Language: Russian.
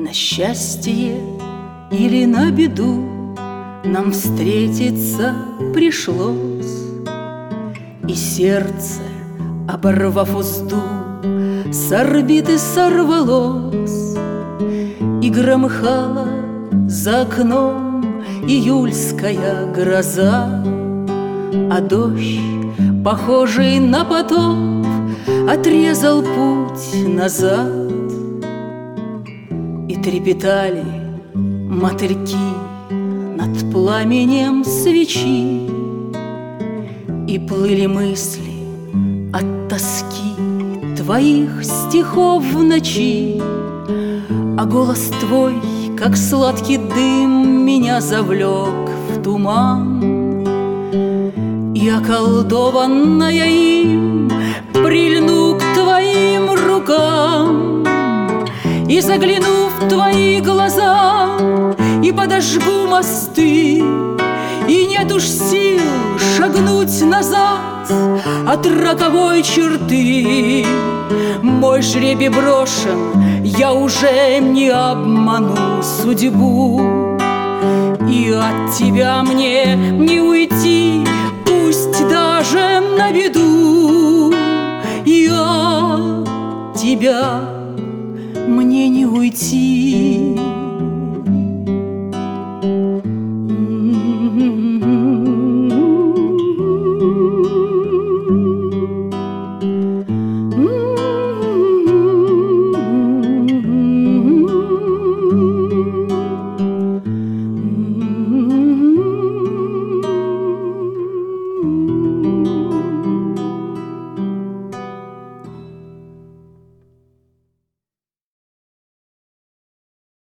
На счастье или на беду нам встретиться пришлось, и сердце, оборвав узду, с орбиты сорвалось, и громыхала за окном июльская гроза, а дождь, похожий на потоп, отрезал путь назад. И трепетали мотыльки над пламенем свечи, и плыли мысли от тоски твоих стихов в ночи, а голос твой, как сладкий дым, меня завлек в туман. И околдованная им прильну к твоим рукам, и загляну в твои глаза, и подожгу мосты, и нет уж сил шагнуть назад от роковой черты. Мой жребий брошен, я уже не обману судьбу, и от тебя мне не уйти, пусть даже на беду. И от тебя мне не уйти.